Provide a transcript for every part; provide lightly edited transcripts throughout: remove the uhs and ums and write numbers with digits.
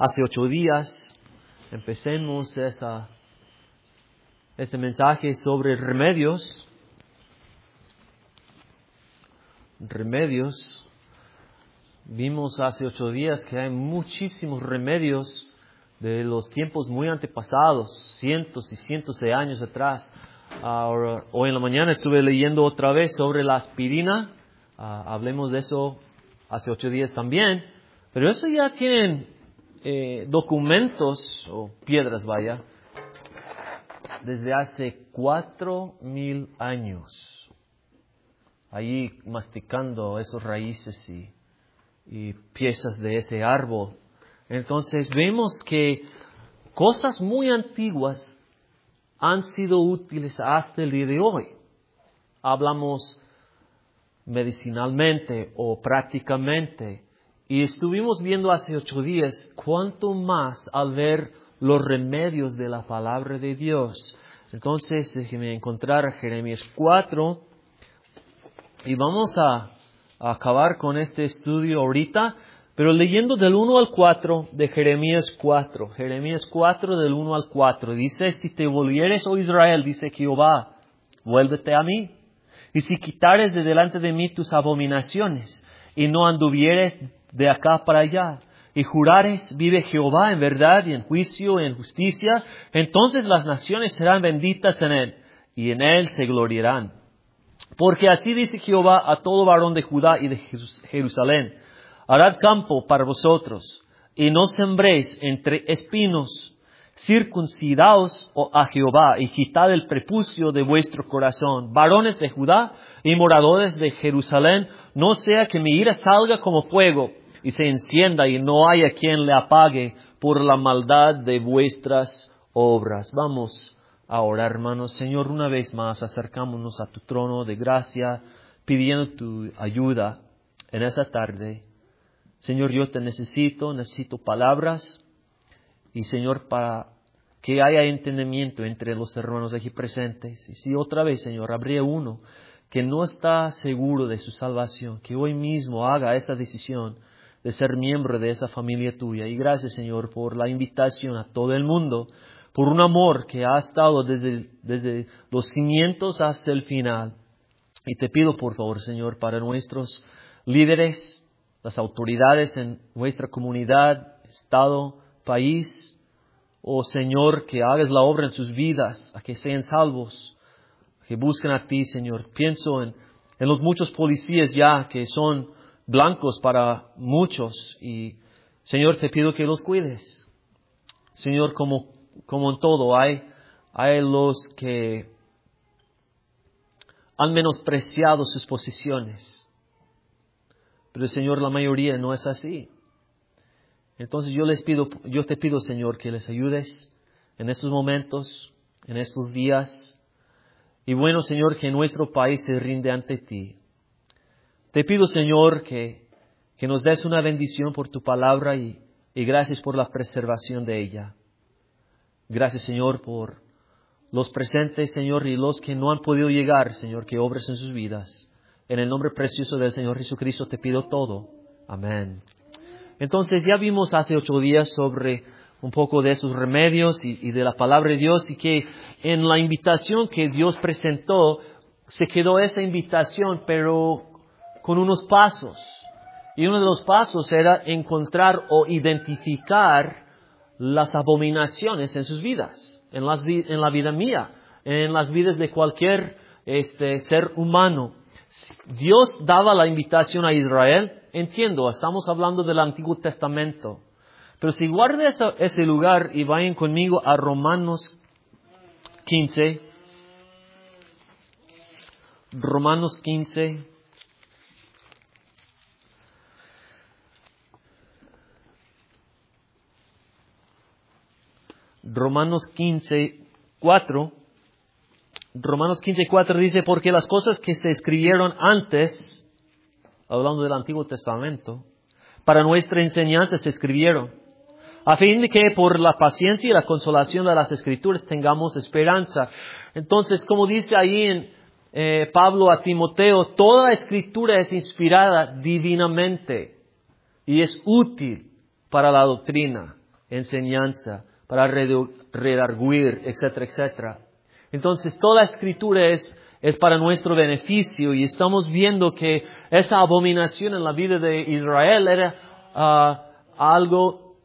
hace 8 días empecemos este mensaje sobre remedios. Remedios. Vimos hace 8 días que hay muchísimos remedios de los tiempos muy antepasados, cientos y cientos de años atrás. Hoy en la mañana estuve leyendo otra vez sobre la aspirina. Hablemos de eso hace 8 días también. Pero eso ya tienen documentos, o piedras vaya, desde hace 4,000 años. Allí masticando esas raíces y piezas de ese árbol. Entonces vemos que cosas muy antiguas han sido útiles hasta el día de hoy. Hablamos medicinalmente o prácticamente. Y estuvimos viendo hace 8 días cuánto más al ver los remedios de la palabra de Dios. Entonces déjenme encontrar a Jeremías 4 y vamos a acabar con este estudio ahorita, pero leyendo del 1 al 4 de Jeremías 4. Jeremías 4 del 1 al 4. Dice, si te volvieres, oh Israel, dice Jehová, vuélvete a mí. Y si quitares de delante de mí tus abominaciones, y no anduvieres de acá para allá, y jurares, vive Jehová en verdad y en juicio y en justicia, entonces las naciones serán benditas en él, y en él se gloriarán. Porque así dice Jehová a todo varón de Judá y de Jerusalén, harad campo para vosotros, y no sembréis entre espinos. Circuncidaos a Jehová, y quitad el prepucio de vuestro corazón, varones de Judá y moradores de Jerusalén, no sea que mi ira salga como fuego, y se encienda, y no haya quien le apague por la maldad de vuestras obras. Vamos a orar, hermanos. Señor, una vez más acercámonos a tu trono de gracia, pidiendo tu ayuda en esa tarde. Señor, yo te necesito palabras. Y Señor, para que haya entendimiento entre los hermanos aquí presentes. Y si otra vez, Señor, habría uno que no está seguro de su salvación, que hoy mismo haga esa decisión de ser miembro de esa familia tuya. Y gracias, Señor, por la invitación a todo el mundo, por un amor que ha estado desde los cimientos hasta el final. Y te pido, por favor, Señor, para nuestros líderes, las autoridades en nuestra comunidad, estado, país, oh Señor, que hagas la obra en sus vidas, a que sean salvos, que busquen a ti, Señor. Pienso en los muchos policías ya que son blancos para muchos y, Señor, te pido que los cuides. Señor, como en todo, hay los que han menospreciado sus posiciones, pero Señor, la mayoría no es así. Entonces yo te pido, Señor, que les ayudes en estos momentos, en estos días. Y bueno, Señor, que nuestro país se rinde ante ti. Te pido, Señor, que nos des una bendición por tu palabra y gracias por la preservación de ella. Gracias, Señor, por los presentes, Señor, y los que no han podido llegar, Señor, que obres en sus vidas. En el nombre precioso del Señor Jesucristo te pido todo. Amén. Entonces ya vimos hace 8 días sobre un poco de esos remedios y de la palabra de Dios, y que en la invitación que Dios presentó se quedó esa invitación, pero con unos pasos. Y uno de los pasos era encontrar o identificar las abominaciones en sus vidas, en la vida mía, en las vidas de cualquier ser humano. Dios daba la invitación a Israel. Entiendo, estamos hablando del Antiguo Testamento. Pero si guarden ese lugar y vayan conmigo a Romanos 15. Romanos 15. Romanos 15, 4. Romanos 15, 4 dice, porque las cosas que se escribieron antes, hablando del Antiguo Testamento, para nuestra enseñanza se escribieron, a fin de que por la paciencia y la consolación de las Escrituras tengamos esperanza. Entonces, como dice ahí en Pablo a Timoteo, toda la Escritura es inspirada divinamente y es útil para la doctrina, enseñanza, para redarguir, etcétera, etcétera. Entonces, toda escritura es para nuestro beneficio y estamos viendo que esa abominación en la vida de Israel era algo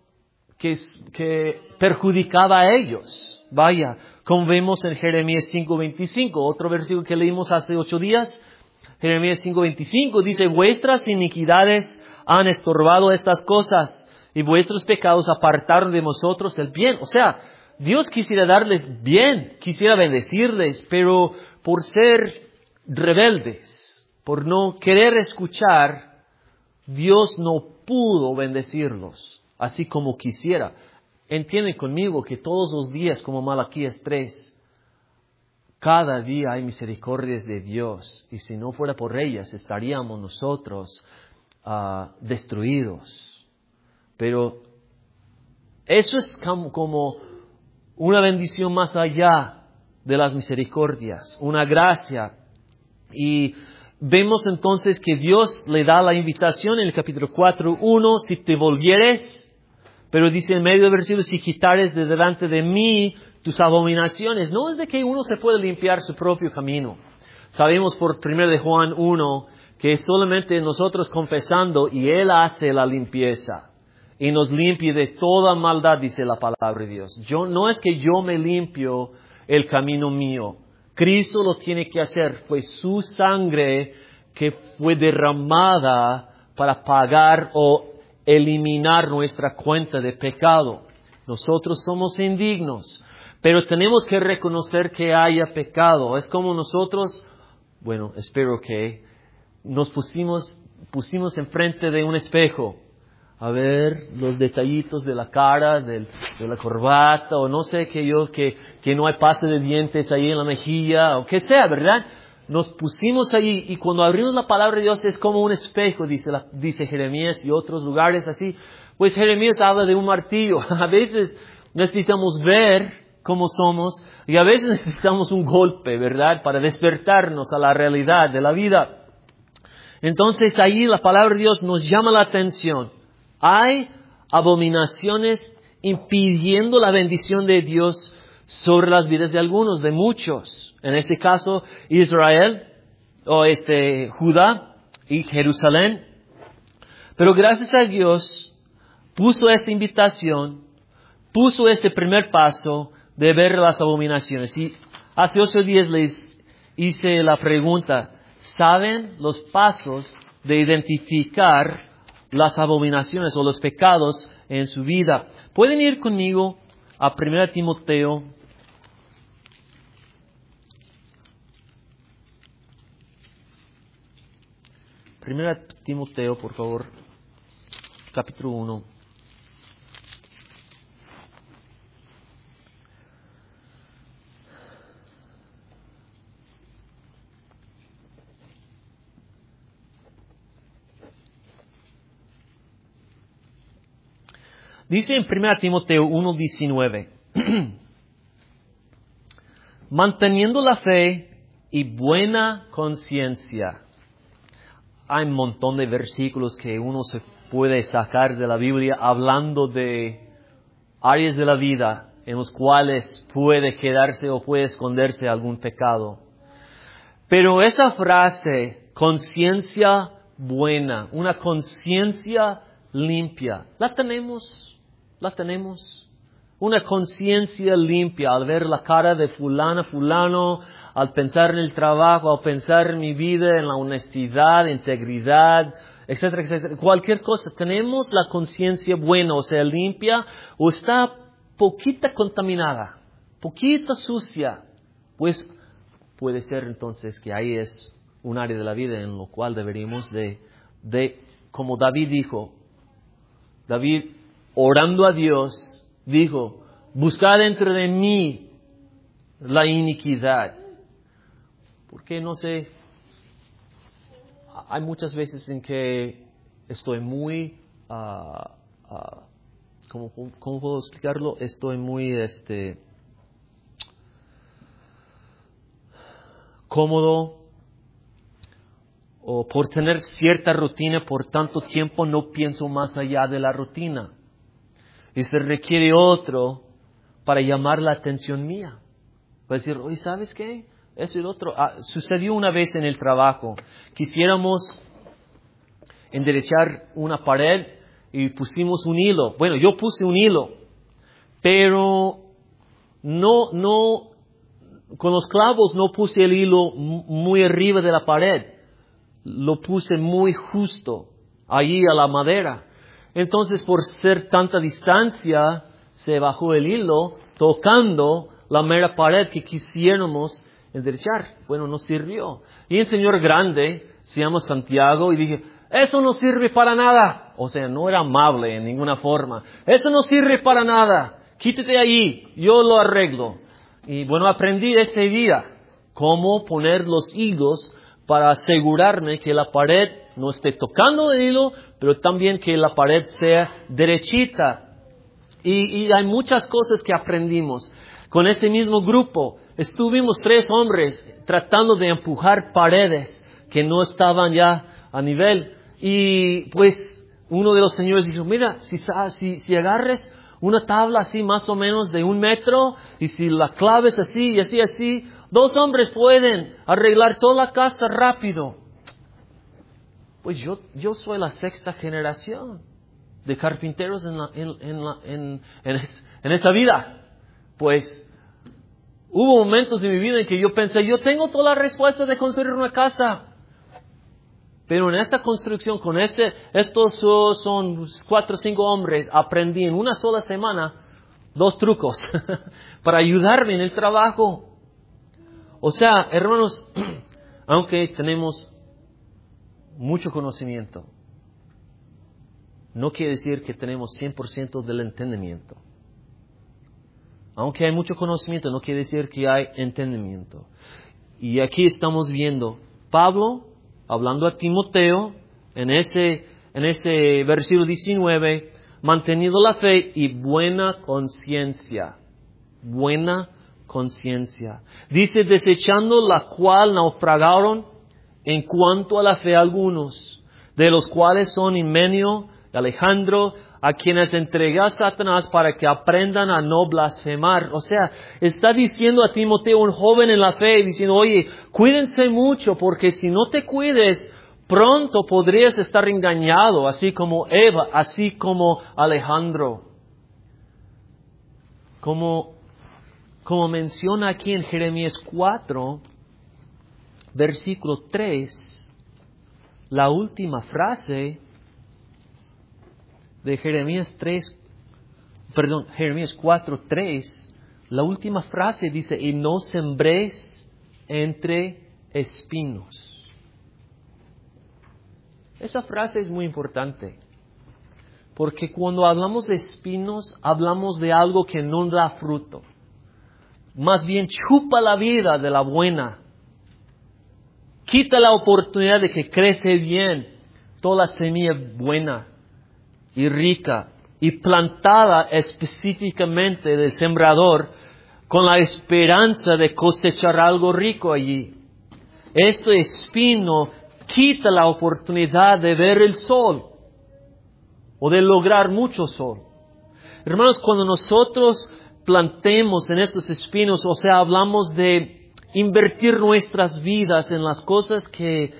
que perjudicaba a ellos. Vaya, como vemos en Jeremías 5:25, otro versículo que leímos hace 8 días. Jeremías 5:25 dice, vuestras iniquidades han estorbado estas cosas y vuestros pecados apartaron de vosotros el bien. O sea, Dios quisiera darles bien, quisiera bendecirles, pero por ser rebeldes, por no querer escuchar, Dios no pudo bendecirlos así como quisiera. Entienden conmigo que todos los días, como Malaquías 3, cada día hay misericordias de Dios, y si no fuera por ellas, estaríamos nosotros destruidos. Pero eso es como una bendición más allá de las misericordias, una gracia. Y vemos entonces que Dios le da la invitación en el capítulo 4:1, si te volvieres, pero dice en medio del versículo, si quitares de delante de mí tus abominaciones. No es de que uno se puede limpiar su propio camino. Sabemos por 1 de Juan 1 que solamente nosotros confesando y Él hace la limpieza y nos limpie de toda maldad, dice la palabra de Dios. No es que yo me limpio el camino mío. Cristo lo tiene que hacer. Fue su sangre que fue derramada para pagar o eliminar nuestra cuenta de pecado. Nosotros somos indignos, pero tenemos que reconocer que haya pecado. Es como nosotros, bueno, espero que nos pusimos enfrente de un espejo a ver los detallitos de la cara, de la corbata, o no sé que no hay pasta de dientes ahí en la mejilla, o que sea, ¿verdad? Nos pusimos allí y cuando abrimos la palabra de Dios es como un espejo, dice Jeremías y otros lugares así. Pues Jeremías habla de un martillo. A veces necesitamos ver cómo somos y a veces necesitamos un golpe, ¿verdad? Para despertarnos a la realidad de la vida. Entonces ahí la palabra de Dios nos llama la atención. Hay abominaciones impidiendo la bendición de Dios sobre las vidas de algunos, de muchos. En este caso, Israel, o Judá y Jerusalén. Pero gracias a Dios, puso esta invitación, puso este primer paso de ver las abominaciones. Y hace 8 días les hice la pregunta, ¿saben los pasos de identificar las abominaciones o los pecados en su vida? Pueden ir conmigo a 1 Timoteo. 1 Timoteo, por favor, capítulo 1. Dice en 1 Timoteo 1:19, manteniendo la fe y buena conciencia. Hay un montón de versículos que uno se puede sacar de la Biblia hablando de áreas de la vida en los cuales puede quedarse o puede esconderse algún pecado. Pero esa frase, conciencia buena, una conciencia limpia, ¿la tenemos? Una conciencia limpia al ver la cara de fulano, al pensar en el trabajo, al pensar en mi vida, en la honestidad, integridad, etcétera, etcétera. Cualquier cosa. ¿Tenemos la conciencia buena, o sea, limpia, o está poquita contaminada, poquita sucia? Pues puede ser entonces que ahí es un área de la vida en lo cual deberíamos de como David dijo, David orando a Dios dijo, buscad dentro de mí la iniquidad. Porque no sé, hay muchas veces en que estoy muy, ¿cómo puedo explicarlo? Estoy muy, cómodo, o por tener cierta rutina por tanto tiempo no pienso más allá de la rutina. y se requiere otro para llamar la atención mía. Va a decir, oye, ¿sabes qué? Eso y lo otro. Sucedió una vez en el trabajo. Quisiéramos enderechar una pared y pusimos un hilo. Bueno, yo puse un hilo, pero no, con los clavos no puse el hilo muy arriba de la pared. Lo puse muy justo allí a la madera. Entonces, por ser tanta distancia, se bajó el hilo tocando la mera pared que quisiéramos enderechar. Bueno, no sirvió. Y un señor grande, se llama Santiago, y dije, eso no sirve para nada. O sea, no era amable en ninguna forma. Eso no sirve para nada. Quítate ahí, yo lo arreglo. Y bueno, aprendí ese día cómo poner los hilos para asegurarme que la pared no esté tocando el hilo, pero también que la pared sea derechita. Y hay muchas cosas que aprendimos. Con ese mismo grupo, estuvimos 3 hombres tratando de empujar paredes que no estaban ya a nivel. Y pues uno de los señores dijo, mira, si agarres una tabla así más o menos de 1 metro, y si la claves así y así, 2 hombres pueden arreglar toda la casa rápido. Pues yo soy la 6ª generación de carpinteros en esa vida. Pues hubo momentos en mi vida en que yo pensé, yo tengo toda la respuesta de construir una casa. Pero en esta construcción, con estos son 4 o 5 hombres, aprendí en una sola semana 2 trucos para ayudarme en el trabajo. O sea, hermanos, aunque tenemos mucho conocimiento, no quiere decir que tenemos 100% del entendimiento. Aunque hay mucho conocimiento, no quiere decir que hay entendimiento. Y aquí estamos viendo Pablo hablando a Timoteo en ese versículo 19, manteniendo la fe y buena conciencia. Buena conciencia. Dice, desechando la cual naufragaron en cuanto a la fe algunos, de los cuales son Himeneo y Alejandro, a quienes entrega a Satanás para que aprendan a no blasfemar. O sea, está diciendo a Timoteo, un joven en la fe, diciendo, oye, cuídense mucho, porque si no te cuides, pronto podrías estar engañado, así como Eva, así como Alejandro. Como menciona aquí en Jeremías 4, versículo 3, la última frase de Jeremías 4:3, la última frase dice, y no sembréis entre espinos. Esa frase es muy importante, porque cuando hablamos de espinos, hablamos de algo que no da fruto. Más bien chupa la vida de la buena. Quita la oportunidad de que crece bien toda la semilla buena y rica y plantada específicamente del sembrador con la esperanza de cosechar algo rico allí. Este espino quita la oportunidad de ver el sol o de lograr mucho sol. Hermanos, cuando nosotros plantemos en estos espinos, o sea, hablamos de invertir nuestras vidas en las cosas que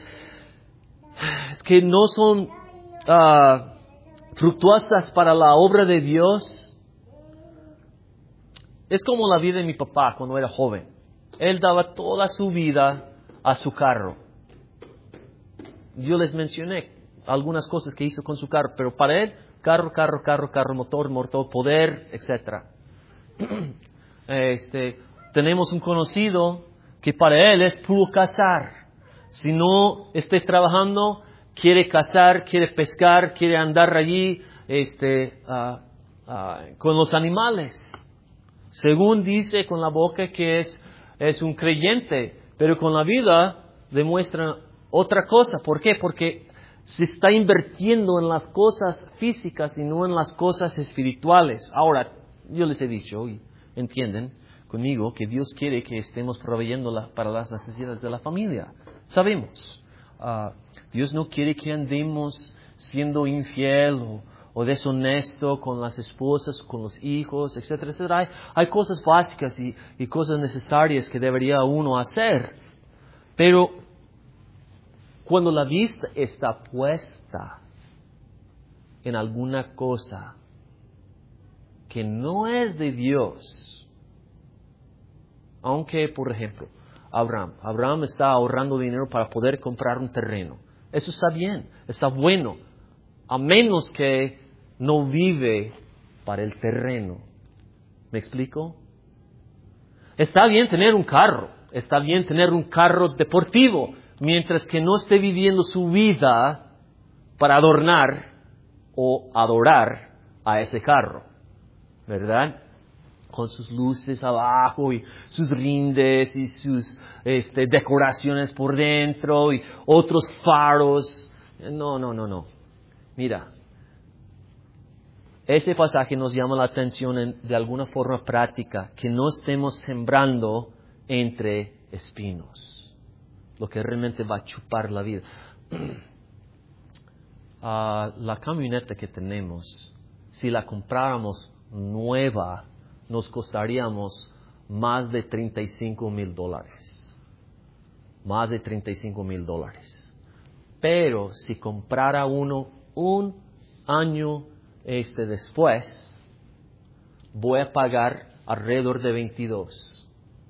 no son fructuosas para la obra de Dios. Es como la vida de mi papá cuando era joven. Él daba toda su vida a su carro. Yo les mencioné algunas cosas que hizo con su carro, pero para él, carro, motor, poder, etc. Tenemos un conocido que para él es puro cazar. Si no esté trabajando, quiere cazar, quiere pescar, quiere andar allí con los animales. Según dice con la boca que es un creyente, pero con la vida demuestra otra cosa. ¿Por qué? Porque se está invirtiendo en las cosas físicas y no en las cosas espirituales. Ahora, yo les he dicho, y entienden conmigo, que Dios quiere que estemos proveyendo para las necesidades de la familia. Sabemos. Dios no quiere que andemos siendo infiel o o deshonesto con las esposas, con los hijos, etcétera, etcétera. Hay cosas básicas y cosas necesarias que debería uno hacer. Pero cuando la vista está puesta en alguna cosa que no es de Dios, aunque, por ejemplo, Abraham está ahorrando dinero para poder comprar un terreno. Eso está bien, está bueno, a menos que no vive para el terreno. ¿Me explico? Está bien tener un carro, está bien tener un carro deportivo, mientras que no esté viviendo su vida para adornar o adorar a ese carro, ¿verdad? Con sus luces abajo y sus rindes y sus decoraciones por dentro y otros faros. No. Mira, ese pasaje nos llama la atención de alguna forma práctica, que no estemos sembrando entre espinos, lo que realmente va a chupar la vida. La camioneta que tenemos, si la compráramos nueva, nos costaríamos más de $35,000. Más de $35,000. Pero si comprara uno un año después, voy a pagar alrededor de 22.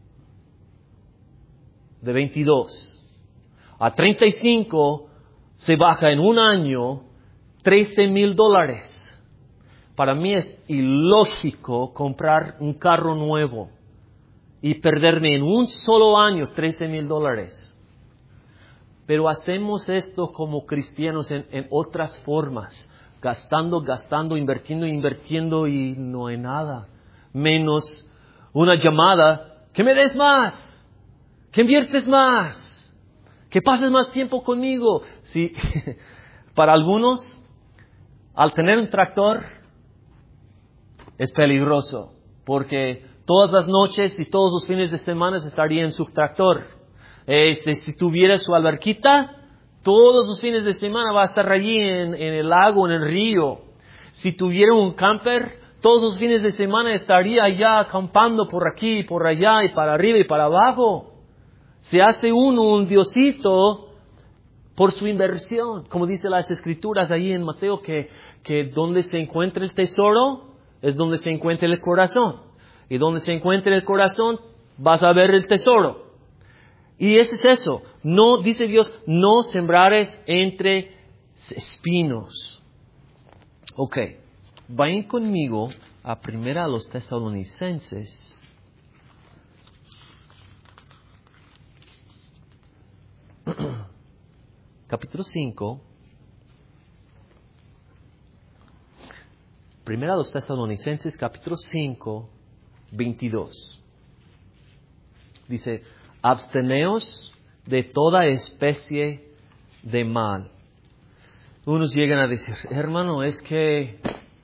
De 22. A 35 se baja en un año $13,000. Para mí es ilógico comprar un carro nuevo y perderme en un solo año $13,000. Pero hacemos esto como cristianos en otras formas, gastando, invirtiendo y no hay nada. Menos una llamada, que me des más, que inviertes más, que pases más tiempo conmigo. Sí, para algunos, al tener un tractor, es peligroso, porque todas las noches y todos los fines de semana estaría en su tractor. Si tuviera su alberquita, todos los fines de semana va a estar allí en el lago, en el río. Si tuviera un camper, todos los fines de semana estaría allá acampando por aquí, por allá, y para arriba y para abajo. Se hace uno un diosito por su inversión. Como dice las Escrituras ahí en Mateo, que donde se encuentra el tesoro, es donde se encuentra el corazón. Y donde se encuentra el corazón, vas a ver el tesoro. Y ese es eso. No, dice Dios, no sembrares entre espinos. Ok. Vayan conmigo a 1 Tesalonicenses. Capítulo 5. 1 Tesalonicenses, capítulo 5, 22. Dice, absteneos de toda especie de mal. Unos llegan a decir, hermano, es que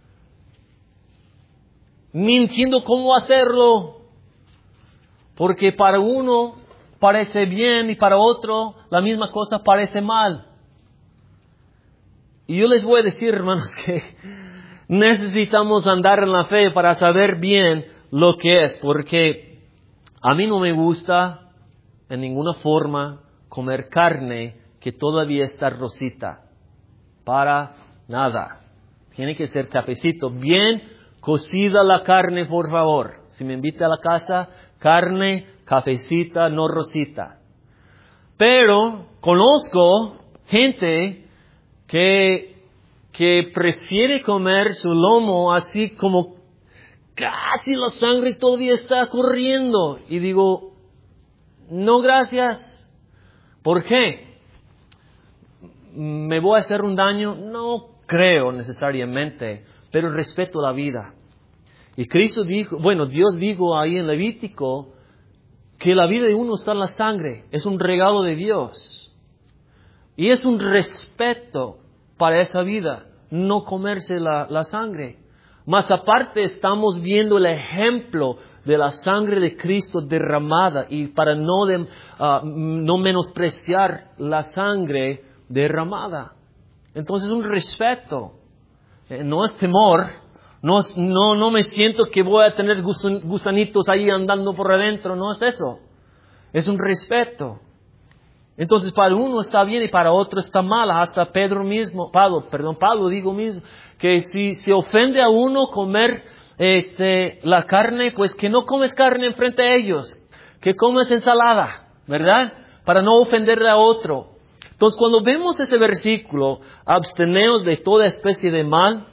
ni entiendo cómo hacerlo, porque para uno parece bien y para otro la misma cosa parece mal. Y yo les voy a decir, hermanos, que necesitamos andar en la fe para saber bien lo que es, porque a mí no me gusta en ninguna forma comer carne que todavía está rosita. Para nada. Tiene que ser cafecito. Bien cocida la carne, por favor. Si me invita a la casa, carne, cafecita, no rosita. Pero conozco gente que prefiere comer su lomo así como casi la sangre todavía está corriendo. Y digo, no gracias. ¿Por qué? ¿Me voy a hacer un daño? No creo necesariamente, pero respeto la vida. Y Cristo dijo, Dios dijo ahí en Levítico que la vida de uno está en la sangre. Es un regalo de Dios. Y es un respeto para esa vida, no comerse la sangre. Más aparte estamos viendo el ejemplo de la sangre de Cristo derramada y para no menospreciar la sangre derramada. Entonces un respeto. No es temor. No me siento que voy a tener gusanitos ahí andando por adentro. No es eso. Es un respeto. Entonces para uno está bien y para otro está mal. Hasta Pablo digo mismo, que si se ofende a uno comer la carne, pues que no comes carne enfrente de ellos, que comes ensalada, ¿verdad? Para no ofenderle a otro. Entonces cuando vemos ese versículo, absteneos de toda especie de mal,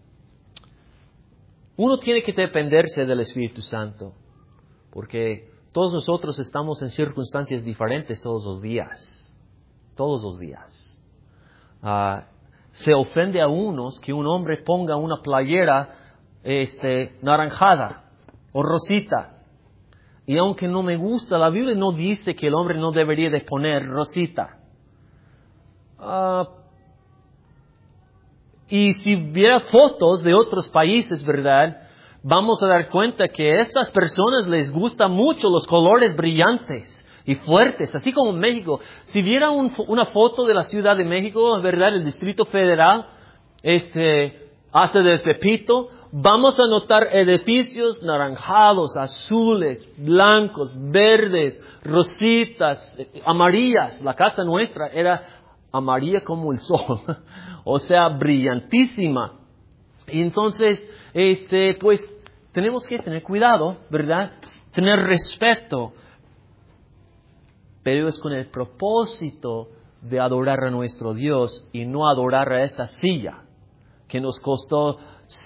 uno tiene que dependerse del Espíritu Santo, porque todos nosotros estamos en circunstancias diferentes todos los días. Todos los días. Se ofende a unos que un hombre ponga una playera naranjada o rosita. Y aunque no me gusta, la Biblia no dice que el hombre no debería de poner rosita. Y si viera fotos de otros países, ¿verdad?, vamos a dar cuenta que a estas personas les gustan mucho los colores brillantes y fuertes, así como en México. Si viera una foto de la Ciudad de México, ¿verdad?, el Distrito Federal, hace de Tepito, vamos a notar edificios naranjados, azules, blancos, verdes, rositas, amarillas. La casa nuestra era amarilla como el sol, o sea, brillantísima. Y entonces, pues, tenemos que tener cuidado, ¿verdad? Tener respeto. Pero es con el propósito de adorar a nuestro Dios y no adorar a esta silla que nos costó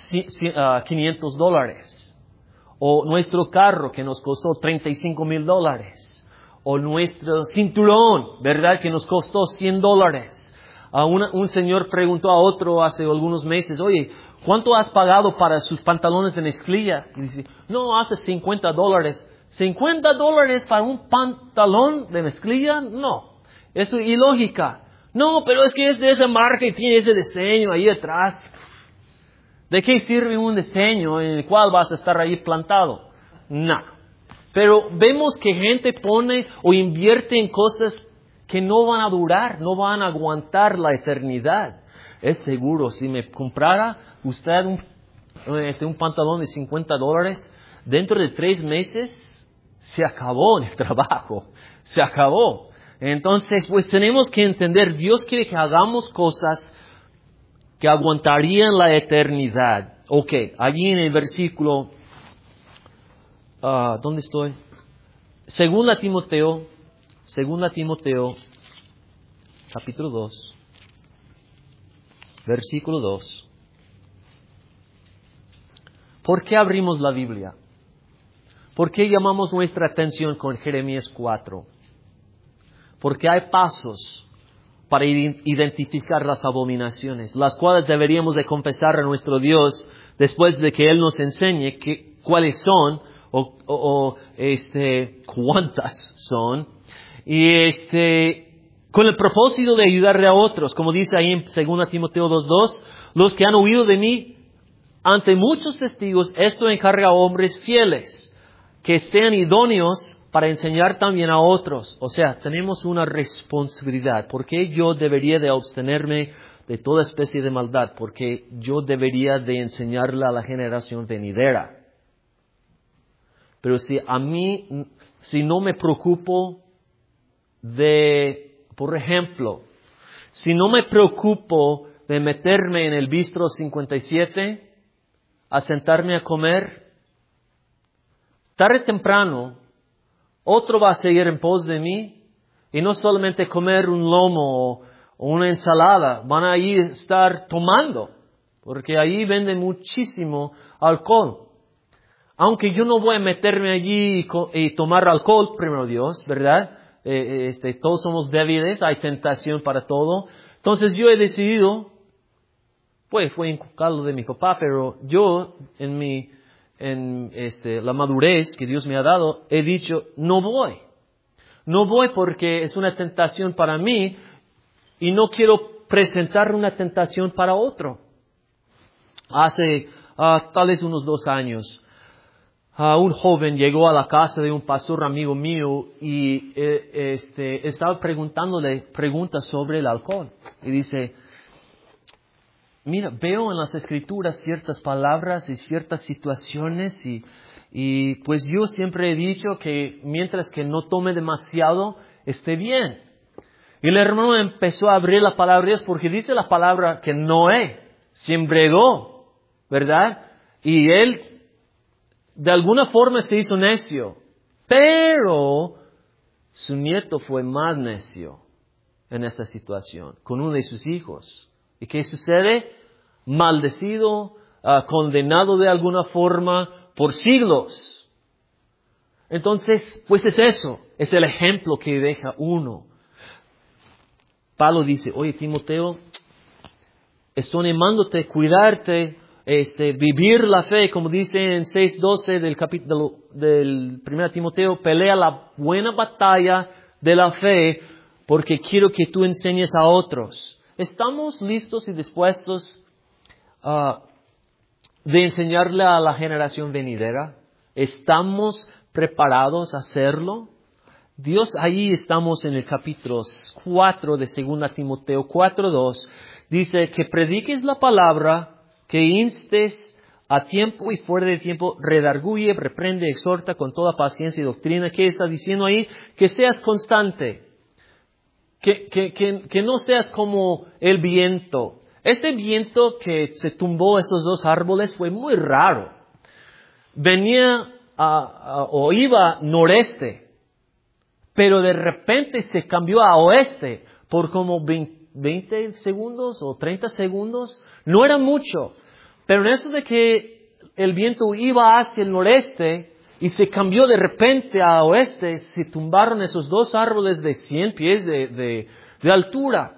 $500. O nuestro carro que nos costó $35,000. O nuestro cinturón, ¿verdad?, que nos costó $100. Un señor preguntó a otro hace algunos meses, oye, ¿cuánto has pagado para sus pantalones de mezclilla? Y dice, no, hace $50. $50 para un pantalón de mezclilla? No, eso es ilógica. No, pero es que es de esa marca y tiene ese diseño ahí atrás. ¿De qué sirve un diseño en el cual vas a estar ahí plantado? No. Pero vemos que gente pone o invierte en cosas que no van a durar, no van a aguantar la eternidad. Es seguro, si me comprara usted un pantalón de $50, dentro de 3 meses se acabó el trabajo, se acabó. Entonces, pues tenemos que entender, Dios quiere que hagamos cosas que aguantarían la eternidad. Ok, allí en el versículo, ¿dónde estoy? Segunda Timoteo, capítulo 2, versículo 2. ¿Por qué abrimos la Biblia? ¿Por qué llamamos nuestra atención con Jeremías 4? Porque hay pasos para identificar las abominaciones, las cuales deberíamos de confesar a nuestro Dios después de que Él nos enseñe cuáles son o cuántas son. Y con el propósito de ayudarle a otros, como dice ahí en 2 Timoteo 2:2, los que han oído de mí ante muchos testigos, esto encarga a hombres fieles, que sean idóneos para enseñar también a otros. O sea, tenemos una responsabilidad. ¿Por qué yo debería de abstenerme de toda especie de maldad? Porque yo debería de enseñarla a la generación venidera. Pero si no me preocupo por ejemplo, si no me preocupo de meterme en el bistro 57, a sentarme a comer, tarde o temprano, otro va a seguir en pos de mí, y no solamente comer un lomo o una ensalada, van a ir a estar tomando, porque ahí venden muchísimo alcohol. Aunque yo no voy a meterme allí y tomar alcohol, primero Dios, ¿verdad? Todos somos débiles, hay tentación para todo. Entonces yo he decidido, pues fue inculcado de mi papá, pero yo en la madurez que Dios me ha dado, he dicho, no voy. No voy porque es una tentación para mí y no quiero presentar una tentación para otro. Hace tal vez unos 2 años, un joven llegó a la casa de un pastor amigo mío y estaba preguntándole preguntas sobre el alcohol. Y dice, mira, veo en las Escrituras ciertas palabras y ciertas situaciones y pues yo siempre he dicho que mientras que no tome demasiado, esté bien. Y el hermano empezó a abrir la palabra de Dios porque dice la palabra que Noé se embriagó, ¿verdad? Y él de alguna forma se hizo necio, pero su nieto fue más necio en esta situación, con uno de sus hijos. ¿Y qué sucede? Maldecido, condenado de alguna forma por siglos. Entonces, pues es eso, es el ejemplo que deja uno. Pablo dice, oye Timoteo, estoy animándote a cuidarte, vivir la fe, como dice en 6:12 del capítulo del 1 Timoteo, pelea la buena batalla de la fe, porque quiero que tú enseñes a otros. ¿Estamos listos y dispuestos de enseñarle a la generación venidera? ¿Estamos preparados a hacerlo? Dios, ahí estamos en el capítulo 4 de 2 Timoteo 4:2. Dice que prediques la palabra, que instes a tiempo y fuera de tiempo, redarguye, reprende, exhorta con toda paciencia y doctrina. ¿Qué está diciendo ahí? Que seas constante. Que no seas como el viento. Ese viento que se tumbó esos dos árboles fue muy raro. Venía o iba noreste, pero de repente se cambió a oeste por como 20 segundos o 30 segundos. No era mucho, pero en eso de que el viento iba hacia el noreste y se cambió de repente a oeste, se tumbaron esos dos árboles de 100 pies de altura.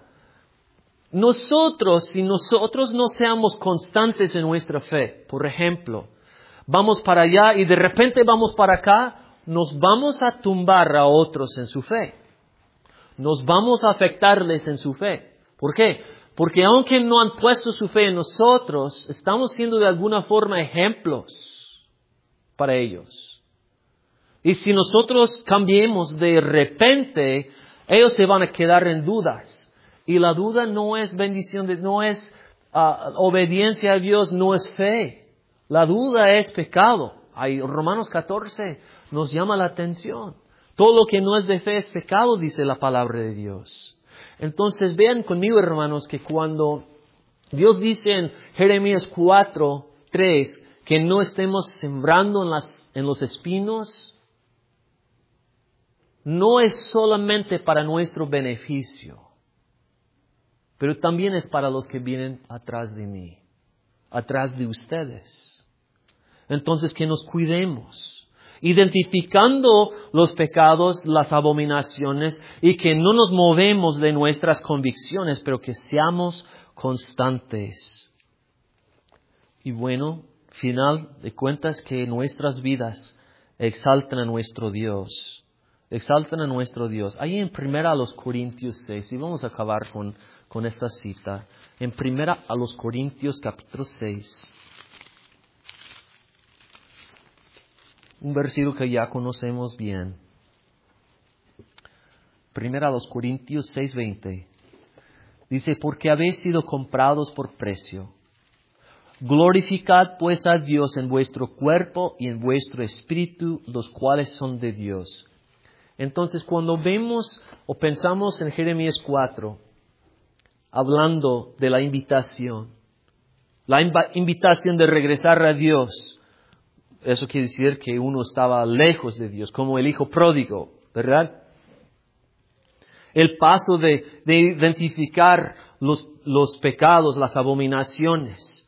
Si nosotros no seamos constantes en nuestra fe, por ejemplo, vamos para allá y de repente vamos para acá, nos vamos a tumbar a otros en su fe. Nos vamos a afectarles en su fe. ¿Por qué? Porque aunque no han puesto su fe en nosotros, estamos siendo de alguna forma ejemplos para ellos. Y si nosotros cambiemos de repente, ellos se van a quedar en dudas. Y la duda no es bendición, no es obediencia a Dios, no es fe. La duda es pecado. Romanos 14 nos llama la atención. Todo lo que no es de fe es pecado, dice la palabra de Dios. Entonces vean conmigo, hermanos, que cuando Dios dice en Jeremías 4:3 que no estemos sembrando en los espinos, no es solamente para nuestro beneficio, pero también es para los que vienen atrás de mí, atrás de ustedes. Entonces que nos cuidemos, identificando los pecados, las abominaciones, y que no nos movemos de nuestras convicciones, pero que seamos constantes. Y bueno, final de cuentas, que nuestras vidas exalten a nuestro Dios. Exalten a nuestro Dios. Ahí en 1 Corintios 6, y vamos a acabar con esta cita. En 1 Corintios capítulo 6. Un versículo que ya conocemos bien. 1 Corintios 6:20. Dice, porque habéis sido comprados por precio. Glorificad pues a Dios en vuestro cuerpo y en vuestro espíritu, los cuales son de Dios. Entonces, cuando vemos o pensamos en Jeremías 4, hablando de la invitación de regresar a Dios, eso quiere decir que uno estaba lejos de Dios, como el hijo pródigo, ¿verdad? El paso de identificar los pecados, las abominaciones,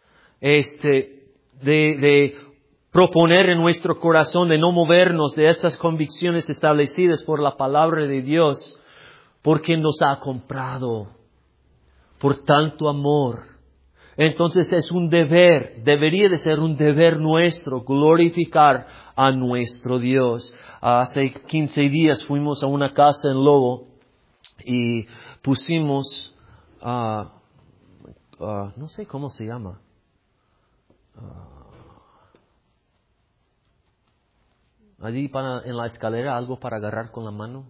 de proponer en nuestro corazón de no movernos de estas convicciones establecidas por la palabra de Dios, porque nos ha comprado por tanto amor. Entonces es un deber, debería de ser un deber nuestro, glorificar a nuestro Dios. Hace 15 días fuimos a una casa en Lobo y pusimos, no sé cómo se llama, allí en la escalera algo para agarrar con la mano.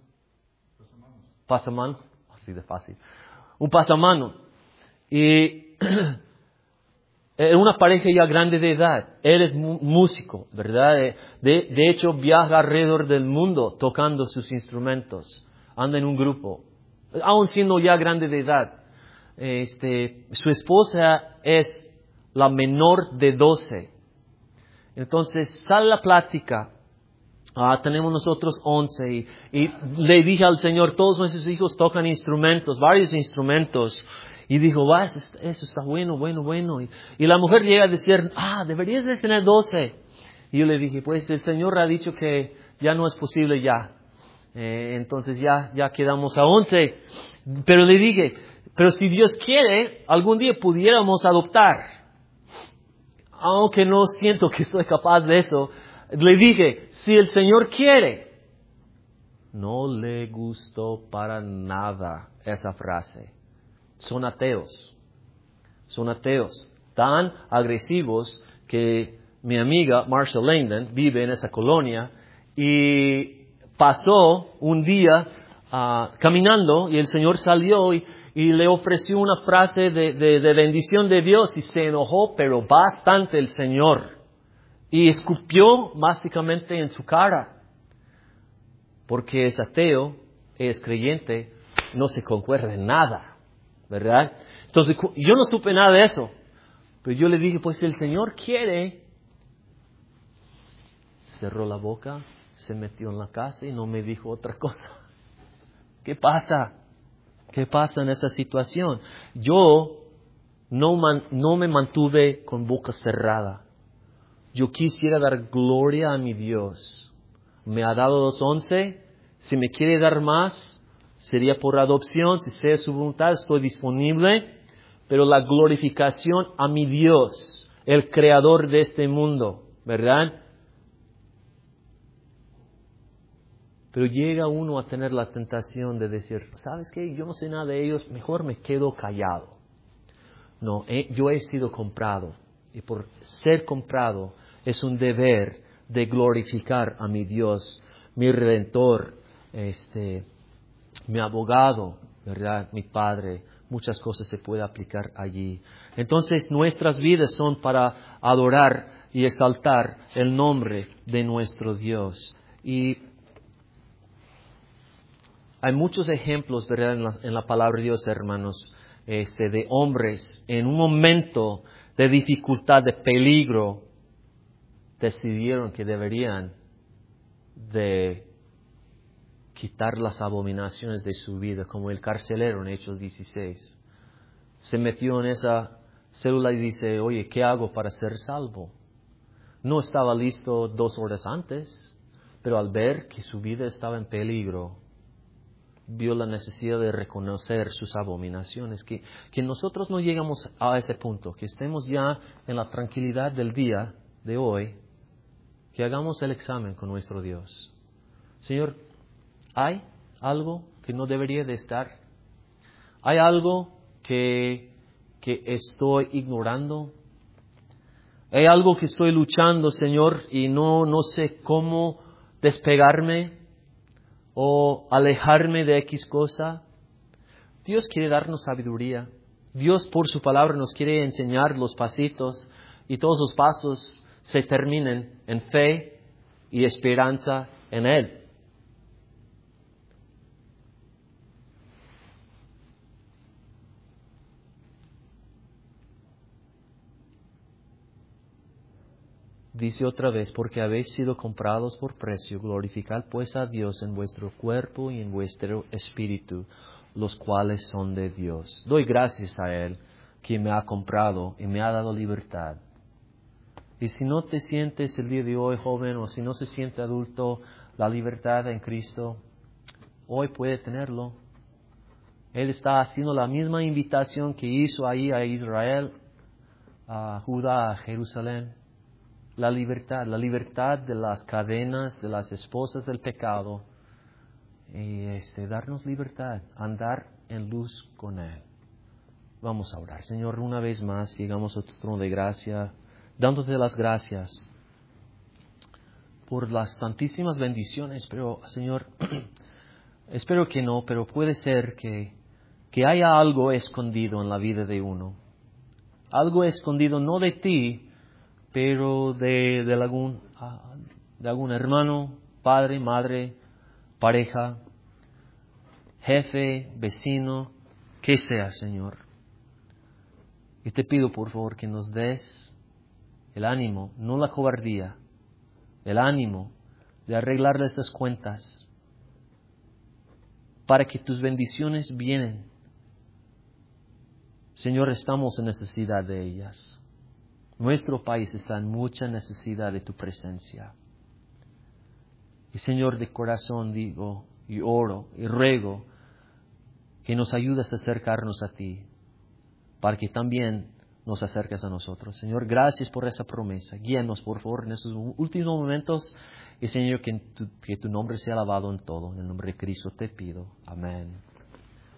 Pasamano. Así de fácil. Un pasamano. Y una pareja ya grande de edad. Él es músico, ¿verdad? De hecho, viaja alrededor del mundo tocando sus instrumentos. Anda en un grupo, aún siendo ya grande de edad. Su esposa es la menor de 12. Entonces sale la plática. Tenemos nosotros 11 y le dije al Señor, todos nuestros hijos tocan instrumentos, varios instrumentos. Y dijo, eso está bueno. Y la mujer llega a decir, deberías de tener 12. Y yo le dije, pues el Señor ha dicho que ya no es posible ya. Entonces ya quedamos a 11. Pero le dije, pero si Dios quiere, algún día pudiéramos adoptar. Aunque no siento que soy capaz de eso. Le dije, si el Señor quiere. No le gustó para nada esa frase. Son ateos. Tan agresivos que mi amiga Marsha Langdon vive en esa colonia y pasó un día caminando y el Señor salió y le ofreció una frase de bendición de Dios y se enojó, pero bastante el Señor. Y escupió básicamente en su cara. Porque es ateo, es creyente, no se concuerda en nada. ¿Verdad? Entonces, yo no supe nada de eso. Pero yo le dije, pues si el Señor quiere. Cerró la boca, se metió en la casa y no me dijo otra cosa. ¿Qué pasa? ¿Qué pasa en esa situación? Yo no me mantuve con boca cerrada. Yo quisiera dar gloria a mi Dios. Me ha dado los 11. Si me quiere dar más, sería por adopción. Si sea su voluntad, estoy disponible. Pero la glorificación a mi Dios, el creador de este mundo, ¿verdad? Pero llega uno a tener la tentación de decir, ¿sabes qué? Yo no sé nada de ellos, mejor me quedo callado. No, yo he sido comprado. Y por ser comprado, es un deber de glorificar a mi Dios, mi Redentor, mi abogado, ¿verdad? Mi Padre. Muchas cosas se puede aplicar allí. Entonces, nuestras vidas son para adorar y exaltar el nombre de nuestro Dios. Y hay muchos ejemplos, ¿verdad? En la palabra de Dios, hermanos, de hombres en un momento de dificultad, de peligro, decidieron que deberían de quitar las abominaciones de su vida, como el carcelero en Hechos 16. Se metió en esa célula y dice, oye, ¿qué hago para ser salvo? No estaba listo 2 horas antes, pero al ver que su vida estaba en peligro, vio la necesidad de reconocer sus abominaciones. Que nosotros no llegamos a ese punto, que estemos ya en la tranquilidad del día de hoy, que hagamos el examen con nuestro Dios. Señor, ¿hay algo que no debería de estar? ¿Hay algo que estoy ignorando? ¿Hay algo que estoy luchando, Señor, y no sé cómo despegarme o alejarme de X cosa? Dios quiere darnos sabiduría. Dios por su palabra nos quiere enseñar los pasitos y todos los pasos se terminen en fe y esperanza en Él. Dice otra vez, porque habéis sido comprados por precio, glorificad pues a Dios en vuestro cuerpo y en vuestro espíritu, los cuales son de Dios. Doy gracias a Él que me ha comprado y me ha dado libertad. Y si no te sientes el día de hoy joven o si no se siente adulto, la libertad en Cristo, hoy puede tenerlo. Él está haciendo la misma invitación que hizo ahí a Israel, a Judá, a Jerusalén. La libertad de las cadenas, de las esposas del pecado, y darnos libertad, andar en luz con Él. Vamos a orar. Señor, una vez más llegamos a tu trono de gracia, dándote las gracias por las tantísimas bendiciones, pero Señor, espero que no, pero puede ser que haya algo escondido en la vida de uno. algo escondido no de ti, pero de algún hermano, padre, madre, pareja, jefe, vecino, que sea, Señor. Y te pido, por favor, que nos des el ánimo, no la cobardía, el ánimo de arreglar estas cuentas para que tus bendiciones vienen. Señor, estamos en necesidad de ellas. Nuestro país está en mucha necesidad de tu presencia. Y Señor, de corazón digo y oro y ruego que nos ayudes a acercarnos a ti, para que también nos acerques a nosotros. Señor, gracias por esa promesa. Guíanos, por favor, en estos últimos momentos. Y Señor, que tu nombre sea alabado en todo. En el nombre de Cristo te pido. Amén.